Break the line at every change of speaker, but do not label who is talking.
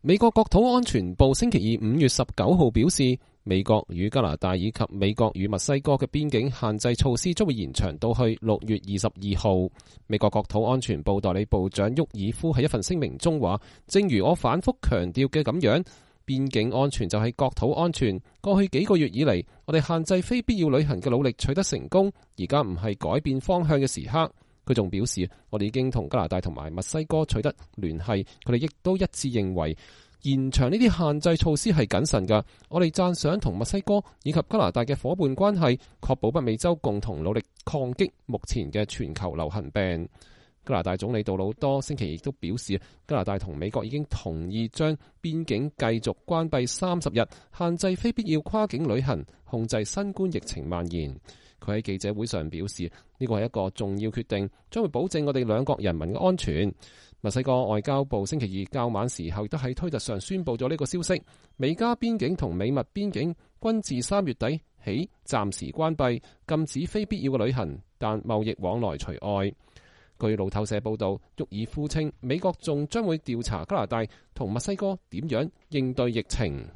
美國國土安全部星期二5月19號表示，美國與加拿大以及美國與墨西哥嘅邊境限制措施將會延長到去6月22號。美國國土安全部代理部長沃爾夫喺一份聲明中話，正如我反覆強調嘅咁樣，邊境安全就係國土安全。過去幾個月以嚟，我哋限制非必要旅行嘅努力取得成功，而家唔係改變方向嘅時刻。佢仲表示，我哋已經同加拿大同埋墨西哥取得聯繫，佢哋亦都一致認為延長呢啲限制措施係謹慎㗎。我哋讚賞同墨西哥以及加拿大嘅伙伴關係，確保北美洲共同努力抗擊目前嘅全球流行病。加拿大總理杜魯多星期亦都表示，加拿大同美國已經同意將邊境繼續關閉30日，限制非必要跨境旅行，控制新冠疫情蔓延。佢喺記者會上表示，呢個係一個重要決定，將會保證我哋兩國人民嘅安全。墨西哥外交部星期二較晚時候亦都喺推特上宣布咗呢個消息，美加邊境同美墨邊境均自3月底起暫時關閉，禁止非必要嘅旅行，但貿易往來除外。據路透社報道，沃爾夫稱美國仲將會調查加拿大同墨西哥點樣應對疫情。